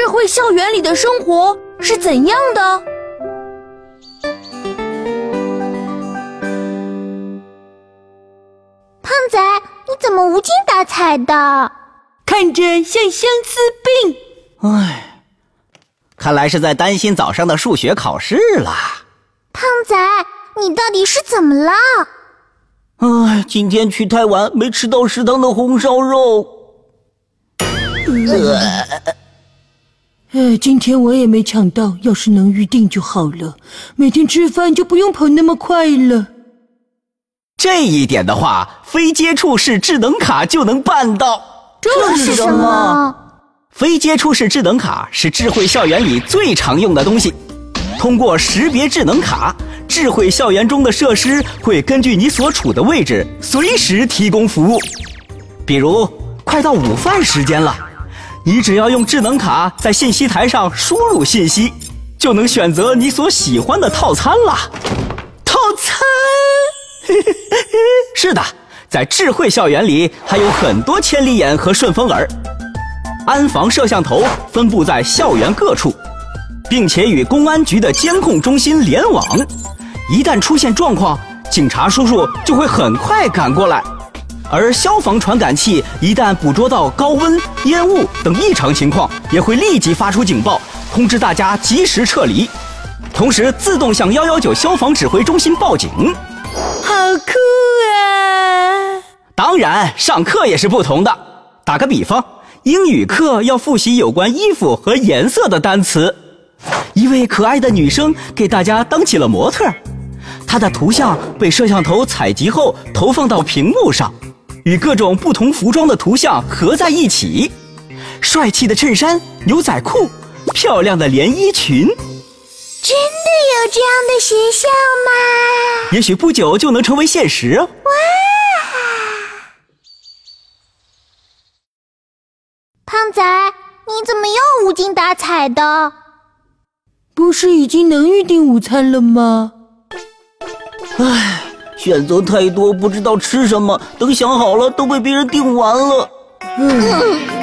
慧校园里的生活是怎样的？ 胖仔，你怎么无精打采的？ 看着像相思病。 唉，看来是在担心早上的数学考试了。 胖仔，你到底是怎么了？ 今天去太晚，没吃到食堂的红烧肉。 今天我也没抢到，要是能预定就好了，每天吃饭就不用跑那么快了。 这一点的话，非接触式智能卡就能办到。 这是什么？ 非接触式智能卡是智慧校园里最常用的东西。通过识别智能卡，智慧校园中的设施会根据你所处的位置随时提供服务。比如快到午饭时间了，你只要用智能卡在信息台上输入信息，就能选择你所喜欢的套餐了。套餐是的，在智慧校园里还有很多千里眼和顺风耳。安防摄像头分布在校园各处，并且与公安局的监控中心联网，一旦出现状况，警察叔叔就会很快赶过来。而消防传感器一旦捕捉到高温、烟雾等异常情况，也会立即发出警报，通知大家及时撤离，同时自动向119消防指挥中心报警。 好酷啊！ 当然，上课也是不同的。打个比方，英语课要复习有关衣服和颜色的单词，一位可爱的女生给大家当起了模特，她的图像被摄像头采集后投放到屏幕上，与各种不同服装的图像合在一起，帅气的衬衫、牛仔裤，漂亮的连衣裙。 真的有这样的学校吗？ 也许不久就能成为现实哦。 哇！胖仔，你怎么又无精打采的？ 不是已经能预订午餐了吗？ 选择太多，不知道吃什么，等想好了都被别人订完了。